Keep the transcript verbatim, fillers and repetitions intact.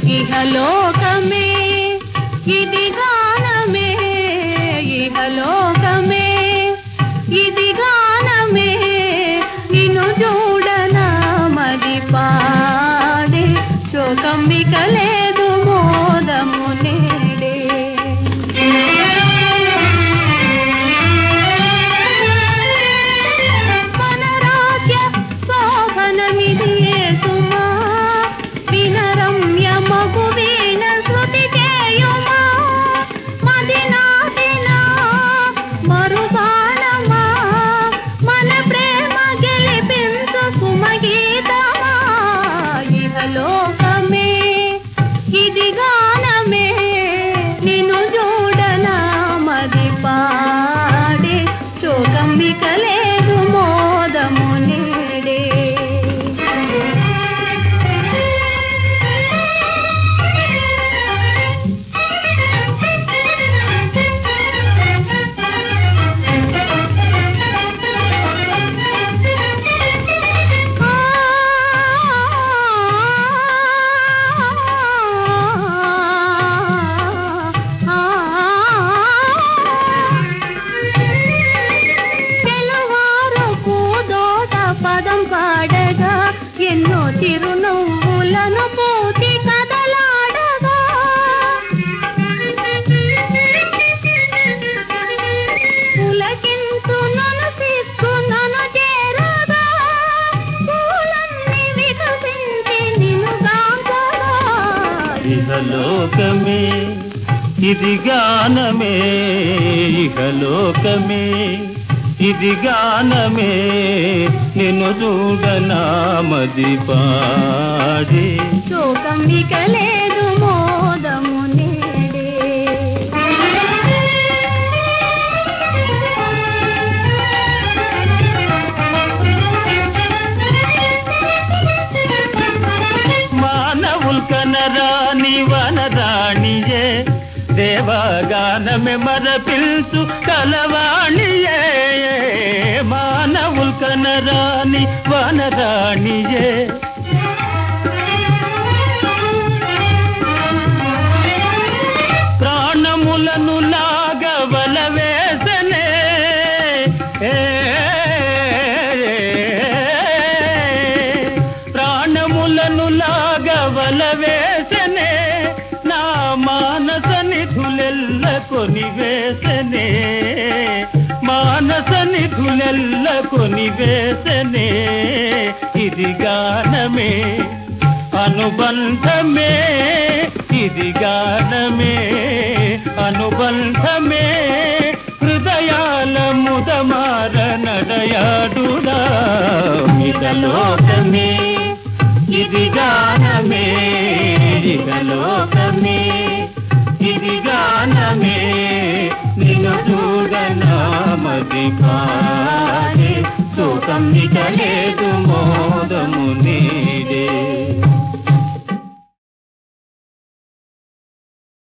ఇహలోకమే ఇది గానమే ఇహలోకమే ఇది గానమే నిన్ను చూడన మది పాడే శోకం ఇక లేదు మోదము నేడే వనరాజ్య శోభనమిదియే సుమా వినరమ్య మగు వీణ శృతి చేయుమా మది నాటిన మరుబాణమా మన ప్రేమ గెలిపించు సుమగీతమా ఇహలోకమే ఇది గానమే నిన్ను చూడన మది పాడే శోకం ఇక లేదు మోదము నేడే పదం పాడగా ఎన్నో చిరునవ్వులను పూతి కదలాడగా పులకింతు నన్ను సిక్కు నన్ను చేరగా పూలన్నీ వికసించి నిన్ను గాంచగా ఇహలోకమే ఇది గానమే ఇహలోకమే ఇది గానమే నిన్ను చూడనా మది పాడే శోకం ఇక లేదు మోదము నేడే మానవుల్ కనరాని వనరాణియే దేవగానమే మర పిల్చు కలవాణియే మానవుల్ కనరాని వనరాణియే ప్రాణములను లాగవల వేసనే ప్రాణములను లాగవల వేసనే నా మానస నిధులెల్ల కొని వేసనే మానస నిధులెల్ల కొని వేసనే ఇది గానమే అనుబంధమే ఇది గానమే అనుబంధమే హృదయాల ముదమార నడయాడుడా ఇహలోకమే ఇది గానమే ఇహలోకమే ఇది గానమే నిన్ను చూడనా మది పాడే శోకం ఇక లేదు మోదము నే